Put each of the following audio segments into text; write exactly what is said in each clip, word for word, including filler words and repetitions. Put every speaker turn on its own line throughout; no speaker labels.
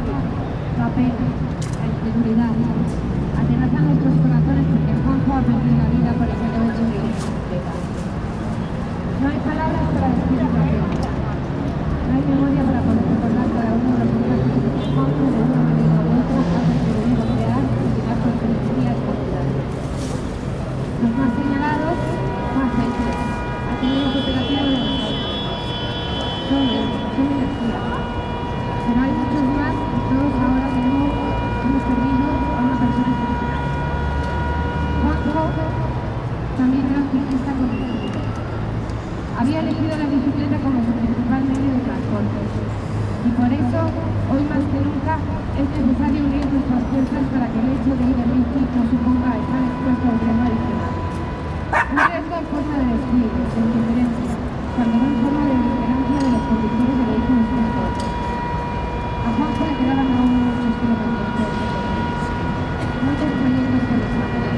rabia, la pena, la inseguridad. Atenazan nuestros corazones porque Juanjo ha perdido la vida por el mero hecho de ir completa. No hay palabras para describir la pena. No hay memoria para poder recordar cada uno de los mensajes que Juanjo de una manera u otra ha contribuido a crear y llevar con felicidad a esta ciudad. Los más señalados, más hechos. Ha tenido cooperativa de nosotros. Son son energía. Pero hay muchos más y todos ahora tenemos, hemos perdido a una persona excepcional. Juanjo también era un ciclista convencido. Había elegido la bicicleta como su principal medio de transporte. Y por eso, hoy más que nunca, es necesario unir nuestras fuerzas para que el hecho de ir en bici no suponga estar expuesto a un riesgo adicional. Un riesgo en forma de descuido, de indiferencia, cuando no en forma de indiferencia de los conductores de vehículos transporte. A Juanjo le quedaban aún muchos kilómetros por recorrer, muchos trayectos por desarrollar,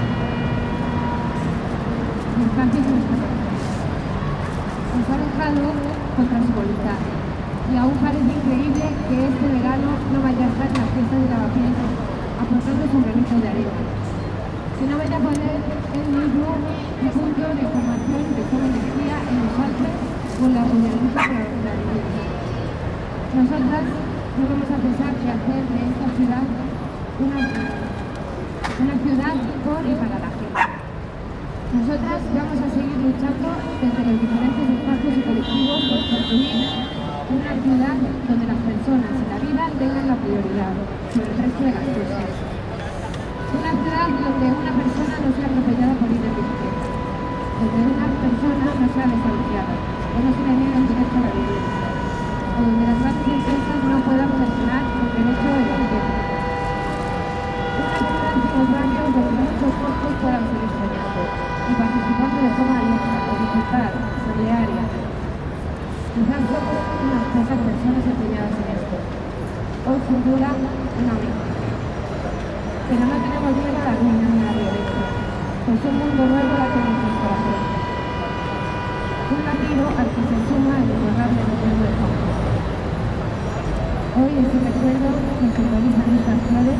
distancias en esta carretera. Nos ha dejado contra su voluntad, y aún parece increíble que este verano no vaya a estar en las fiestas de Lavapiés aportando su granito de arena, que no vaya a poner él mismo un punto de información de cómo energía en los Alpes con la organización para la vivienda. Nosotras no vamos a pensar que hacer de esta ciudad una, una ciudad por y para la gente. Nosotras vamos a seguir luchando desde los diferentes espacios y colectivos por construir una ciudad donde las personas y la vida tengan la prioridad sobre el resto de las cosas. Una ciudad donde una persona no sea atropellada por ir en bicicleta, donde una persona no sea desahuciada o no se le niegue el derecho a la vivienda, o donde las grandes empresas no puedan presionar el derecho de la vivienda. Una ciudad en los barrios donde muchos cuerpos puedan seguir soñando y participando de forma abierta, horizontal, solidaria. Quizás somos unas pocas personas empeñadas en esto. Hoy, sin duda, una misma. Pero no tenemos miedo a la ruina ni a la violencia, pues un mundo nuevo late en nuestros corazones. Un latido al que se suma el inmorable recuerdo de Juanjo. Hoy ese recuerdo que simbolizan estas flores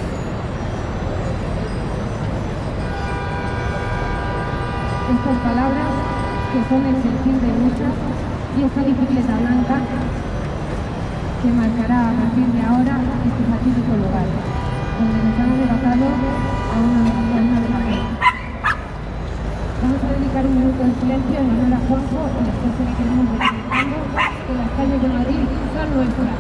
estas palabras que son el sentir de muchas y esta bicicleta blanca que marcará a partir de ahora este fatídico lugar donde nos han arrebatado a una persona de la vida. Vamos a dedicar un minuto de silencio en honor a Juanjo y después seguiremos reivindicando que las calles de Madrid son nuestras.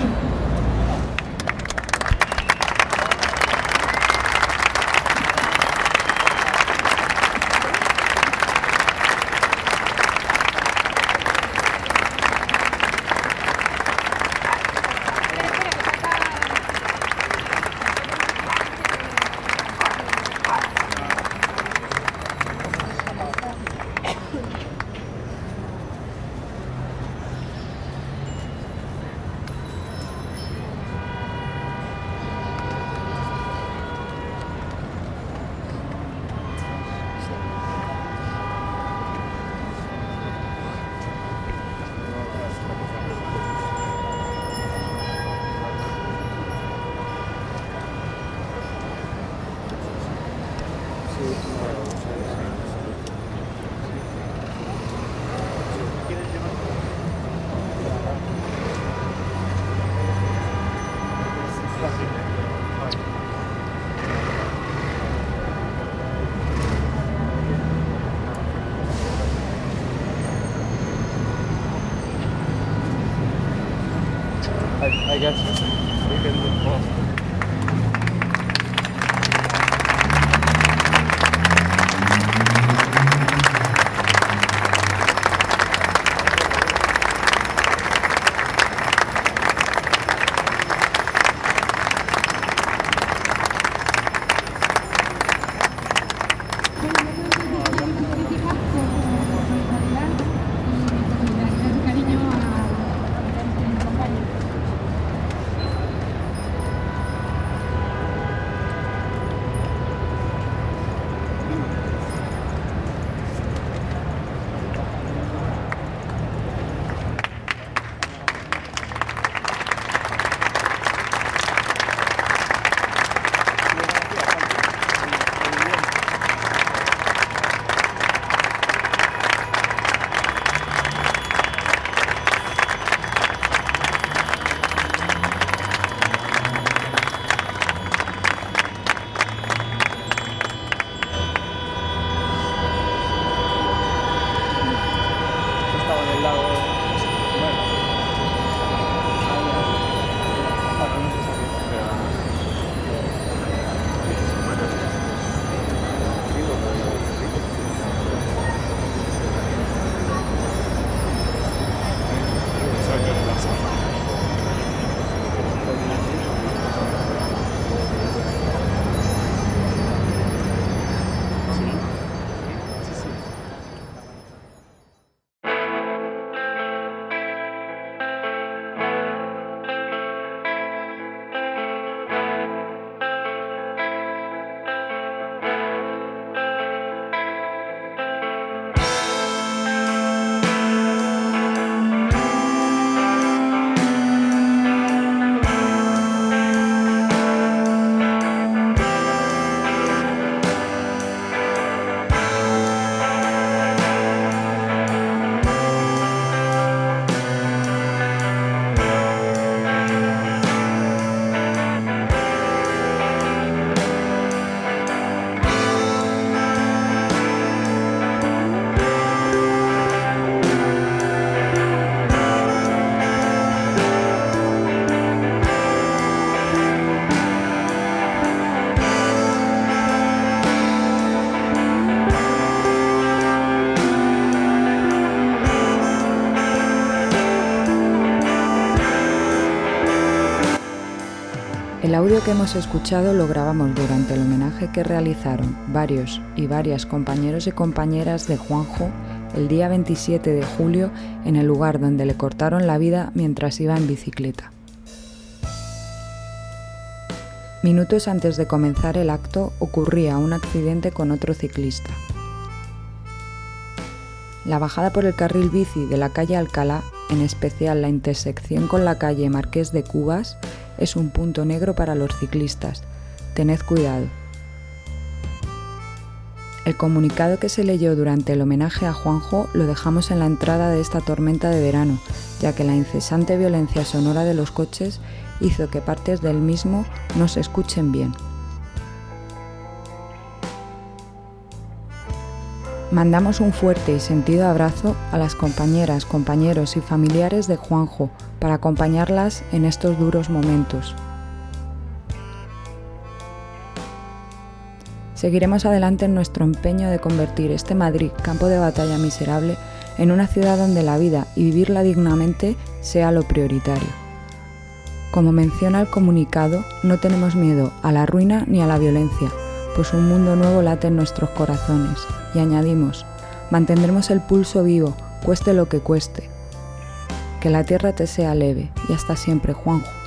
I, I guess we can move on.
El audio que hemos escuchado lo grabamos durante el homenaje que realizaron varios y varias compañeros y compañeras de Juanjo el día veintisiete de julio en el lugar donde le cortaron la vida mientras iba en bicicleta. Minutos antes de comenzar el acto ocurría un accidente con otro ciclista. La bajada por el carril bici de la calle Alcalá, en especial la intersección con la calle Marqués de Cubas, es un punto negro para los ciclistas. Tened cuidado. El comunicado que se leyó durante el homenaje a Juanjo lo dejamos en la entrada de esta tormenta de verano, ya que la incesante violencia sonora de los coches hizo que partes del mismo no se escuchen bien. Mandamos un fuerte y sentido abrazo a las compañeras, compañeros y familiares de Juanjo para acompañarlas en estos duros momentos. Seguiremos adelante en nuestro empeño de convertir este Madrid, campo de batalla miserable, en una ciudad donde la vida y vivirla dignamente sea lo prioritario. Como menciona el comunicado, no tenemos miedo a la ruina ni a la violencia, pues un mundo nuevo late en nuestros corazones. Y añadimos, mantendremos el pulso vivo, cueste lo que cueste. Que la tierra te sea leve y hasta siempre, Juanjo.